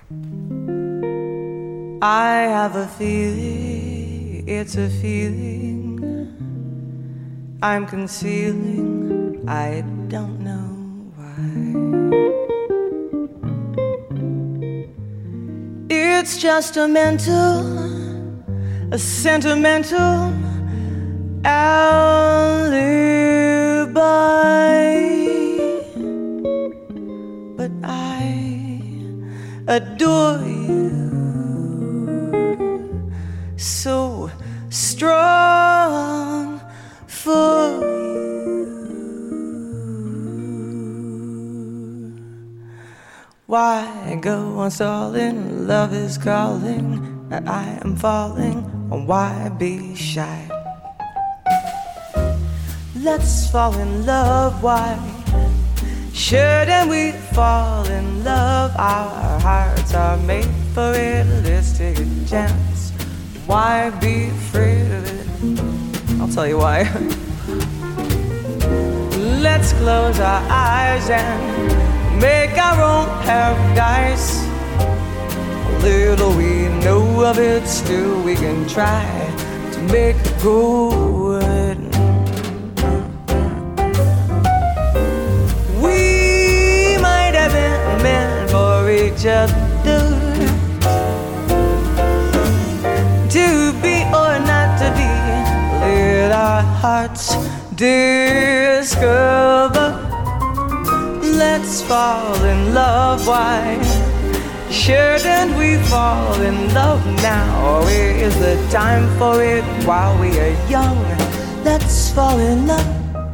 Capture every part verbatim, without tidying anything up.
I have a feeling, it's a feeling I'm concealing, I don't know why. It's just a mental, a sentimental alibi. But I adore you, so strong for you. Why go on stalling? Love is calling, and I am falling. Why be shy? Let's fall in love. Why shouldn't we fall in love? Our hearts are made for it. Let's take a chance. Why be afraid of it? I'll tell you why. Let's close our eyes and make our own paradise. Little we know of it, still we can try to make it good. We might have been meant for each other, to be or not to be. Let our hearts discover. Let's fall in love. Why shouldn't we fall in love now? Is the time for it while we are young? Let's fall in love.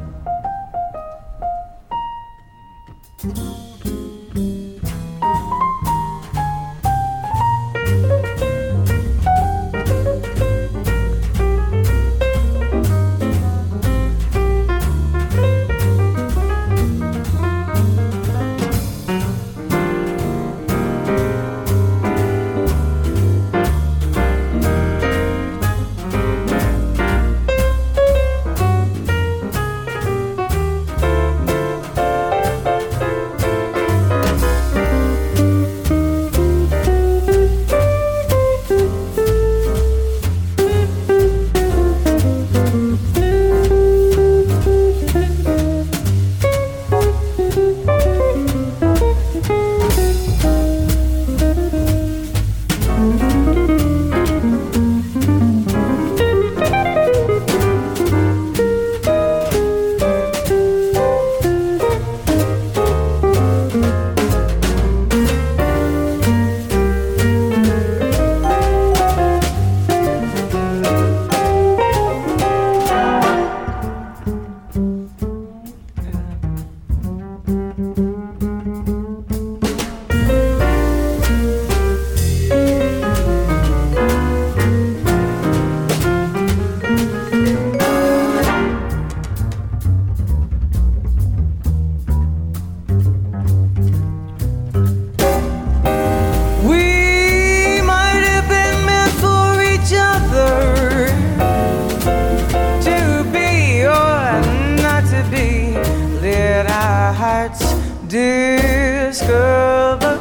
Discover.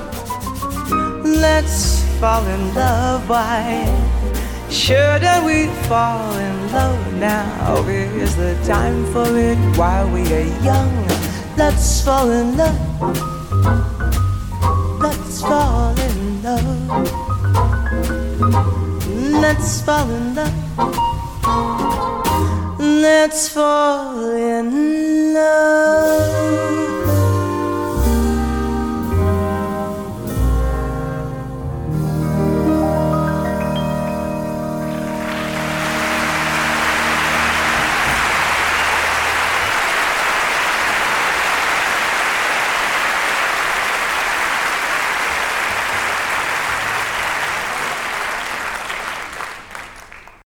Let's fall in love. Why shouldn't we fall in love now? Is the time for it while we are young? Let's fall in love. Let's fall in love. Let's fall in love. Let's fall in love.